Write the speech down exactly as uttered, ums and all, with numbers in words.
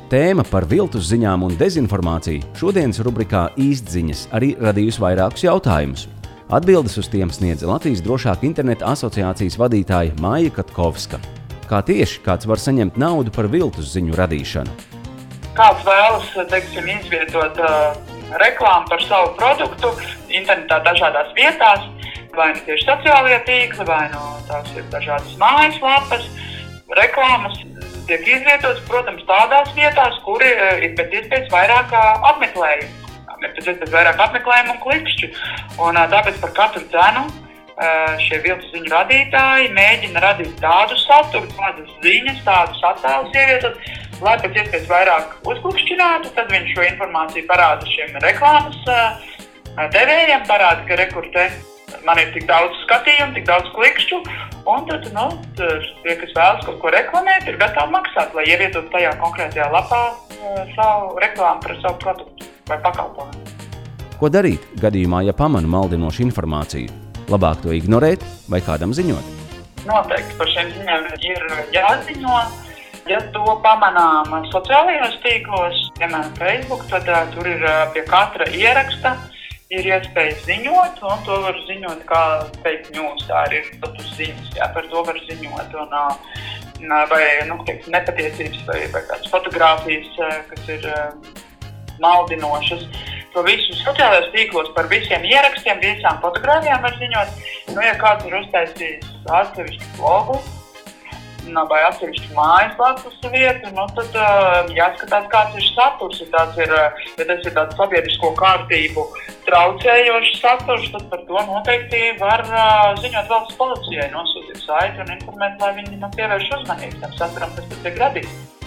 Tēma par viltus ziņām un dezinformāciju šodienas rubrikā Īstziņas arī radījusi vairākus jautājumus. Atbildes uz tiem sniedza Latvijas drošāka interneta asociācijas vadītāja Maija Katkovska. Kā tieši kāds var saņemt naudu par viltus ziņu radīšanu? Kāds vēlas, teiksim, izvietot uh, reklāmu par savu produktu internetā dažādās vietās, vai nu tieši sociālajie tīkli, vai nu tās ir dažādas mājaslapas, reklāmas tiek izvietotas, protams, tādās vietās, kur ir pēc iespējas vairāk apmeklējumu. Ir pēc iespējas vairāk apmeklējumu un klikšķu. Un tāpēc par katru cenu šie viltus ziņu radītāji mēģina radīt tādu saturu, tādas ziņas, tādus attēlus ievietot, lai pēc iespējas vairāk uzklikšķinātu, tad viņš šo informāciju parāda šiem reklāmas devējiem, parāda, ka rekur te man ir tik daudz skatījumu, tik daudz klikšķu, un tad, nu, tie, kas vēlas kaut ko reklamēt, ir gatavi maksāt, lai ievietot tajā konkrētajā lapā savu reklāmu par savu produktu vai pakalpojumu. Ko darīt gadījumā, ja pamanu maldinošu informāciju? Labāk to ignorēt vai kādam ziņot? Noteikti par šiem ziņām ir jāziņo. Ja to pamanām sociālajos tīklos, piemēram Facebook, tad uh, tur ir uh, pie katra ieraksta ir iespēja ziņot, un to var ziņot kā fake news, tā ir status ziņas, jā, par to var ziņot, un, uh, vai, nu, teiksim, nepatiesības, vai, vai kādas fotogrāfijas, uh, kas ir uh, maldinošas. To visu sociālajos tīklos par visiem ierakstiem, visām fotogrāfijām var ziņot. Nu, ja kāds ir uztaisījis atsevišķu blogu, nu, vai atsevišķu mājaslapas vietu, nu, tad uh, jāskatās, kāds ir saturs. Ja, tāds ir, ja tas ir tāds sabiedrisko kārtību traucējošs saturs, tad par to noteikti var uh, ziņot valsts policijai, nosūtīt saiti un informēt, lai viņi man pievērš uzmanību tam saturam, kas tas tiek radīts.